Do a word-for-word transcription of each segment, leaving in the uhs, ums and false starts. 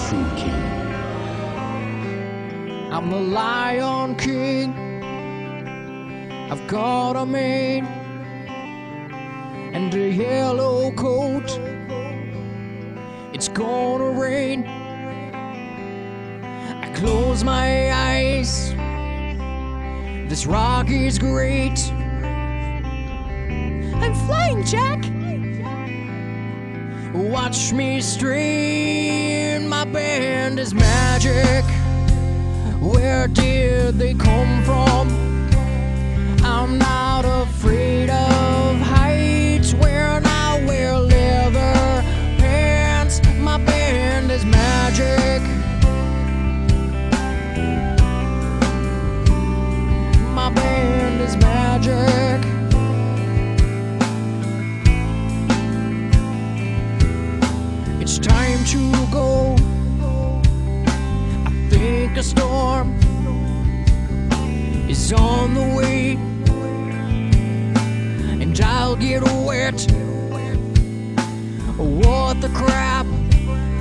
thinking. I'm the Lion King. I've got a mane and a yellow coat. It's gonna rain. I close my eyes. This rock is great. I'm flying, Jack. Watch me stream. My band is magic. Where did they come from? I'm not afraid of heights. When I wear leather pants, my band is magic. My band is magic. It's time to go. I think a storm is on the way, and I'll get wet. What the crap?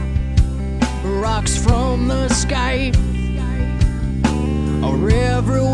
Rocks from the sky are everywhere.